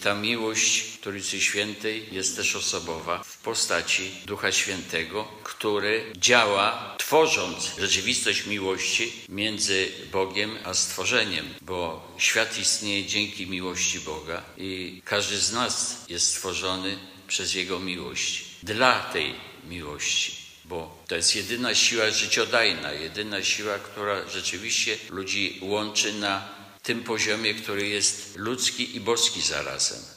ta miłość Trójcy Świętej jest też osobowa w postaci Ducha Świętego, który działa, tworząc rzeczywistość miłości między Bogiem a stworzeniem, bo świat istnieje dzięki miłości Boga i każdy z nas jest stworzony przez Jego miłość, dla tej miłości, bo to jest jedyna siła życiodajna, jedyna siła, która rzeczywiście ludzi łączy na tym poziomie, który jest ludzki i boski zarazem.